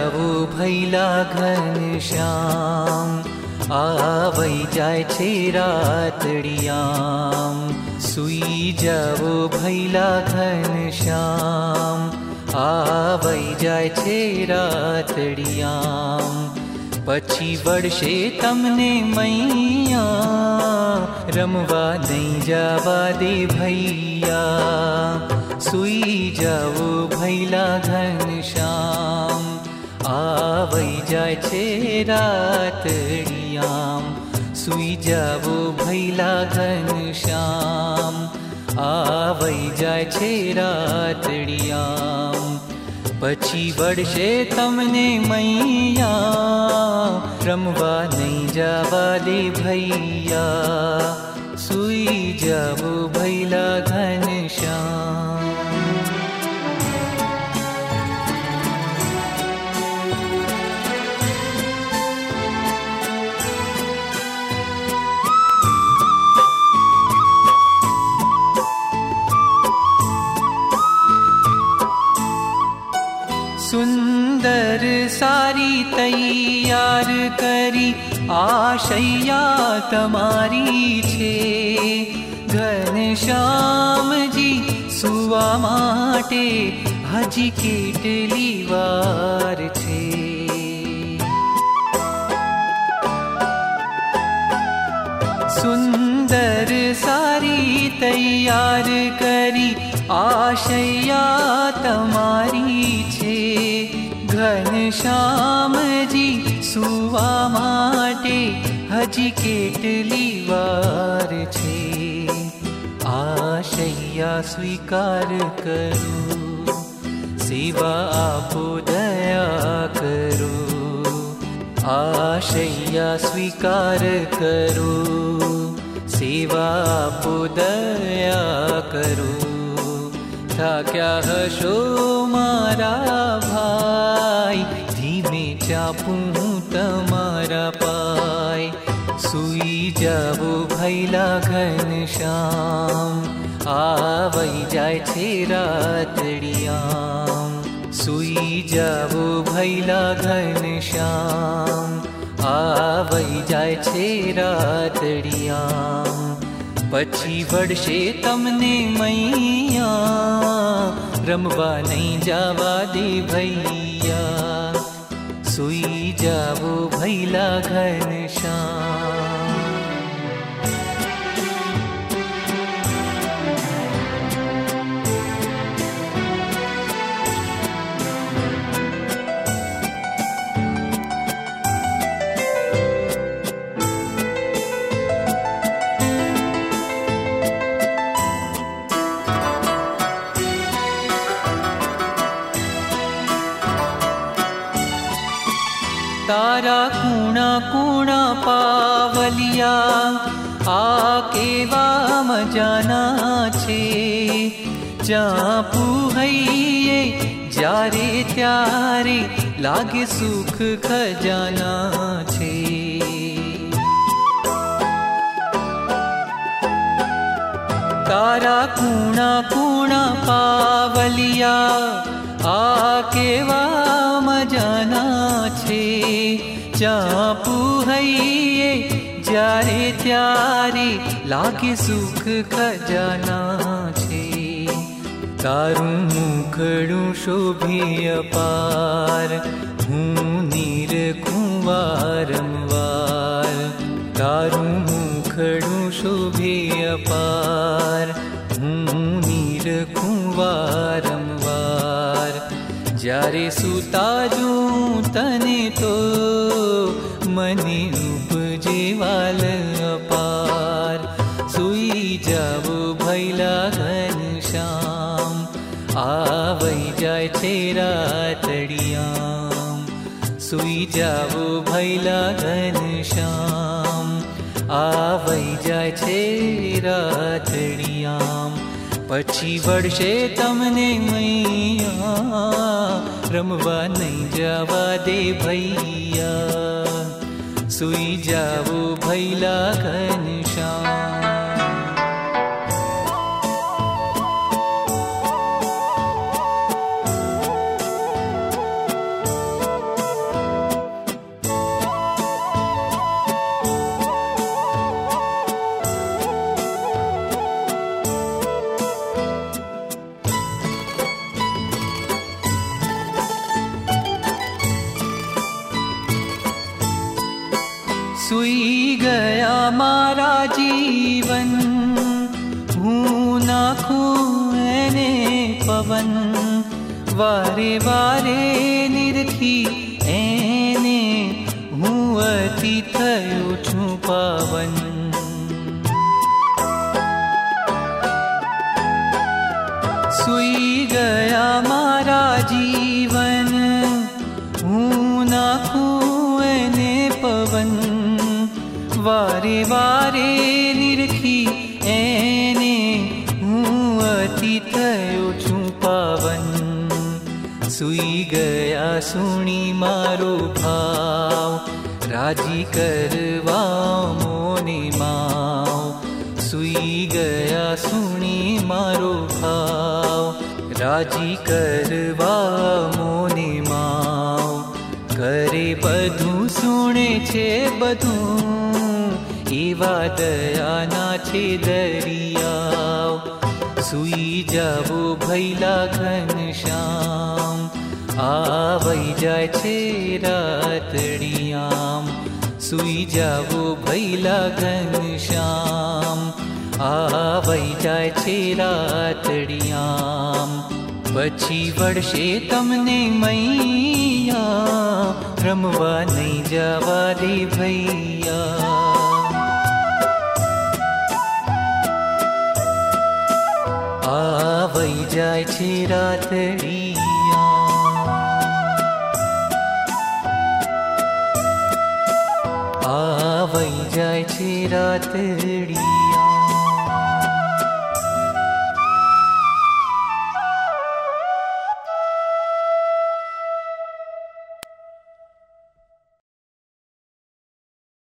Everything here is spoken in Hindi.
जावो भैला घनश्याम, आवै जाय छे रातड़ियाम। सुई जावो भैला घनश्याम, आवै जाय छे रातड़ियाम। पछी वळशे तमने मैया, रमवा नहीं जावा दे भैया। सुई जावो भैला घनश्याम, आवै जाय छे रातड़ियाम। सुई जावो भैला घनश्याम, आवै जाय छे रातड़ियाम। पछी वळशे तमने मैया, रमवा नहीं जावा दे भैया। सुई जावो भैला घनश्याम। सुंदर सारी तैयार करी, आशैया तमारी छे। घनश्याम जी सुवा माटे, हजी केटली वार छे। सुंदर सारी तैयार करी, आशैया तमारी छे। घनश्याम जी सुवा माटे, हजी केटली वार छे। आशैया स्वीकार करो, सेवा आपो दया करो। आशैया स्वीकार करो, सेवा आपो दया करो। थाक्या हशो मारा भाई, धीमे चापूं तमारा पाय। सुई जावो भैला घनश्याम, आवै जाय छे रातड़ियाम। सुई जावो भैला घनश्याम, आवै जाय छे रातड़ियाम। पछी वळशे तमने मैया, रमवा नहीं जावा दे भैया। सुई जावो भैला घनश्याम। तारा कूणा कूणा पावलिया, आकेवा मजाना छे। चापू हईये जारे त्यारे, लागे सुख खजाना छे। तारा कूणा कूणा पावलिया, आकेवा मजाना छे। चापू हईये जारे त्यारे, लागे सुख खजाना छे। तारू मुखड़ू शोभे अपार, हूँ नीरखूं वारंवार। तारू मुखड़ू शोभे अपार, हूँ नीरखूं वारंवार। जारे सूता जूं तने तो, मने उपजे वाल अपार। सुई जावो भैला घनश्याम, आवै जाय छे रातड़ियाम। सुई जावो भैला घनश्याम, आवै जाय छे रातड़ियाम। पछी वळशे तमने मैया, रमवा नहीं जावा दे भैया। सुई जावो भैला घनश्याम। સુઈ ગયા મારા જીવન, હું નાખું એને પવન, વારે વારે નિરખી એને હું અતિ થયો છું પાવન. સુઈ ગયા મારા જીવન, હું નાખું એને પવન, વારે વારે નિરખી એને હું અતિ થયો છું પાવન. સુઈ ગયા સુણી મારો ભાવ, રાજી કરવા મોને માવ. સુઈ ગયા સુણી મારો ભાવ, રાજી કરવા મોને માવ. કરે બધું સુણે છે બધું, એવા દયાના છે દરિયાવ. સુઈ જાવો ભૈલા ઘનશ્યામ, આવી જાય છે રાતડિયામ. સુઈ જાવો ભૈલા ઘનશ્યામ, આવી જાય છે રાતડિયામ. પછી વળશે તમને મૈયા, રમવા નહીં જવા દે ભૈયા. આવી જાય છે રાતડિયામ, આવી જાય છે રાતડિયામ.